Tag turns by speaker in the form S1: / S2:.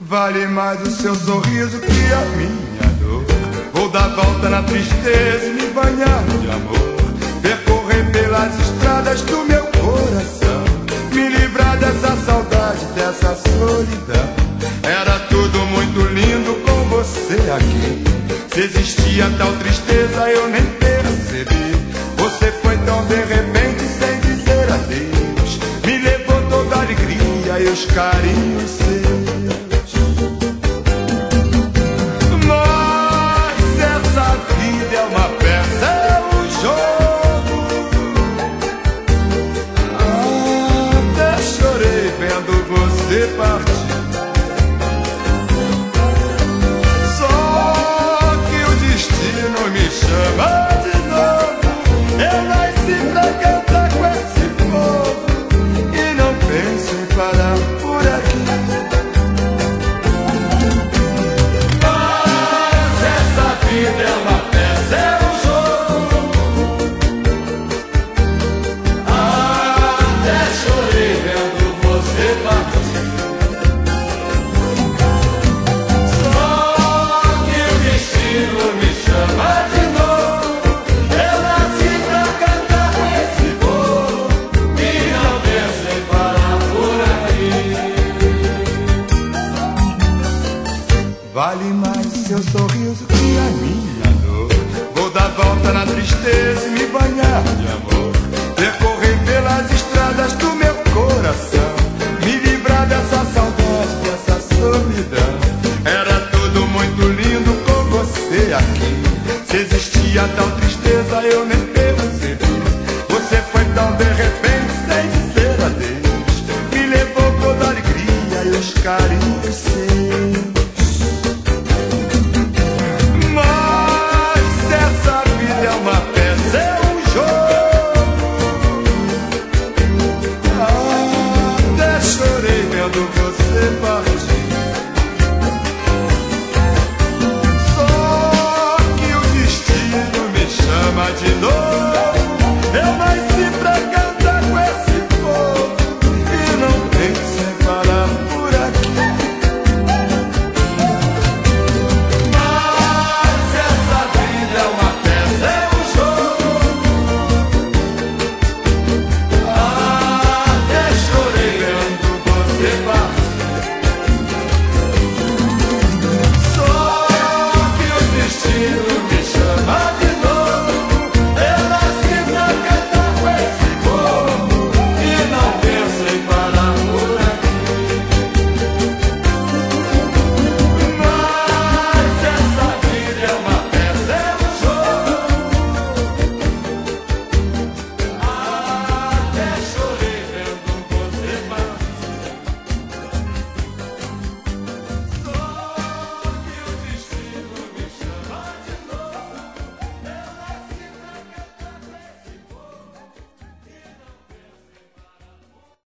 S1: Vale mais o seu sorriso que a minha dor. Vou dar volta na tristeza e me banhar de amor, percorrer pelas estradas do meu coração, me livrar dessa saudade, dessa solidão. Era tudo muito lindo com você aqui. Se existia tal tristeza eu nem percebi. Você foi tão de repente sem dizer adeus, me levou toda a alegria e os carinhos seus. Só que o destino me chama de novo. Eu nasci pra cantar com esse povo e não penso em parar por aqui. Mas essa vida é uma peça, é um jogo. Até chorei vendo você partir. Vale mais seu sorriso que a minha dor. Vou dar volta na tristeza e me banhar de amor, percorrer pelas estradas do meu coração, me livrar dessa saudade, dessa solidão. Era tudo muito lindo com você aqui. Se existia tal tristeza eu nem percebi. Você foi tão de repente sem dizer adeus, me levou toda a alegria e os carinhos seus. Você